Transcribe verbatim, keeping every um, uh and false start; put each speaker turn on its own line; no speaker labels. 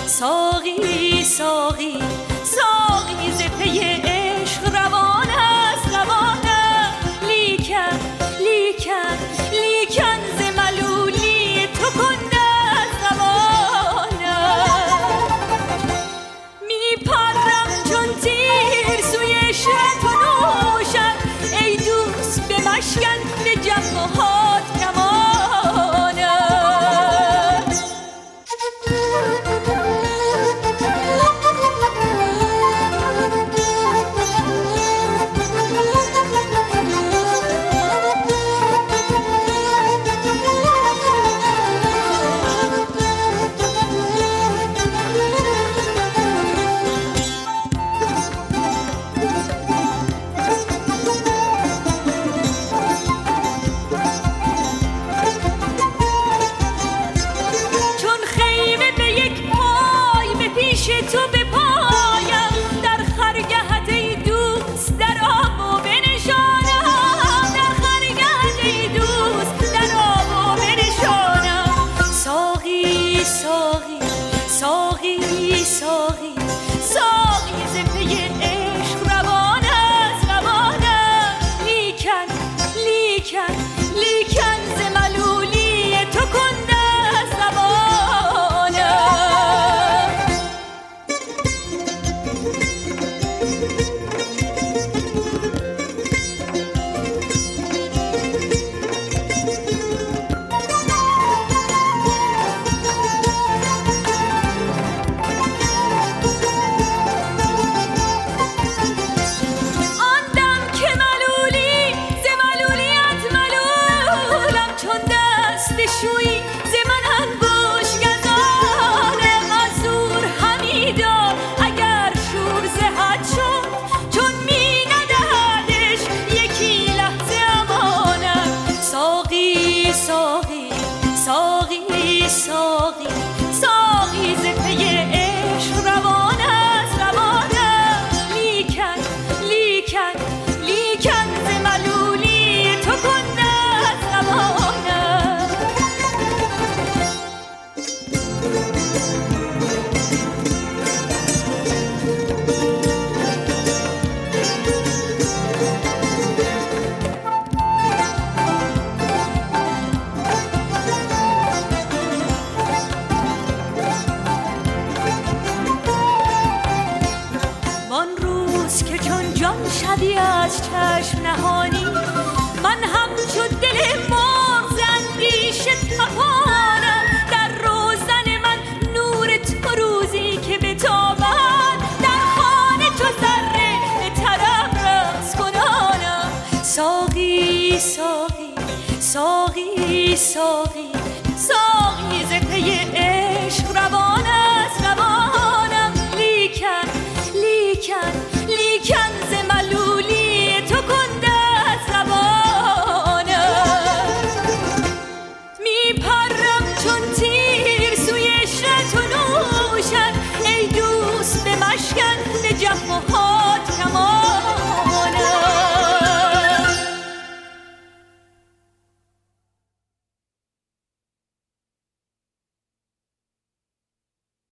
ساقی ساقی ساقی ز پی عشق روان است روان است لیکن لیکن لیکن ز ملولی تو کنده است زبان می پرم چون تیر سوی شهر تو نوشم ای دوست به مشکن به جبهات کمان تو به پایم در خرگهت ای دوست در آب و بنشانم در خرگهت ای دوست در آب و بنشانم ساقی ساقی ساقی ساقی ساقی ز پی عشق روان است روان است لیکن لیکن لیکن ز ملولی تو کنده است زبان شوی ز من انگوش گذارم از دور همی دار اگر شور ز حد شد چون می ندهدش یکی لحظه امانم ساقی ساقی ساقی ساقی ساقی ز پی عشق روان است روان است لیکن لیکن لیکن ز ملولی تو کنده است زبان که چون جان شدی از چشم نهانی من همچو دل مرغ ز اندیشه تپانم در روزن من نور تو روزی که بتابد در خانه چو ذره به طرب رقص کنانم ساقی ساقی ساقی ساقی